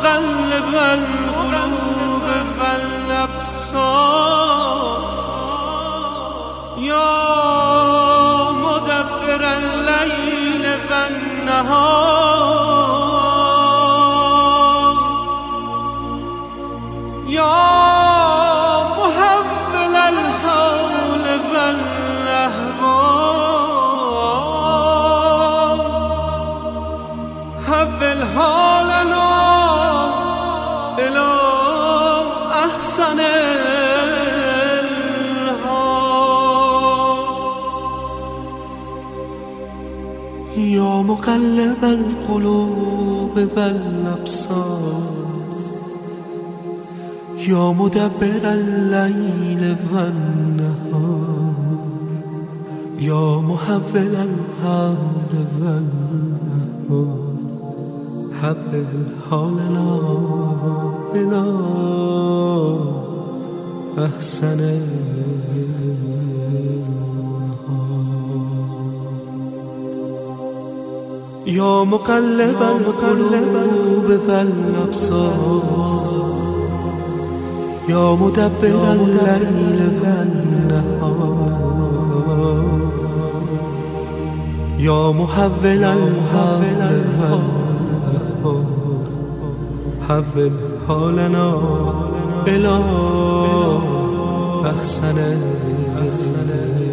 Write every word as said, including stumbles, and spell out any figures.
مقلب القلوب والابصار یا مدبر اللیل والنهار یا محول الحول والاحوال حول حالنا الى احسن یا مقلب القلوب والابصار یا مدبر اللیل والنهار یا محول الحال والنهار حول حالنا الى احسن یا مقلب القلوب والابصار یا مدبر اللیل والنهار یا محول الحال والنهار حول حالنا الى احسن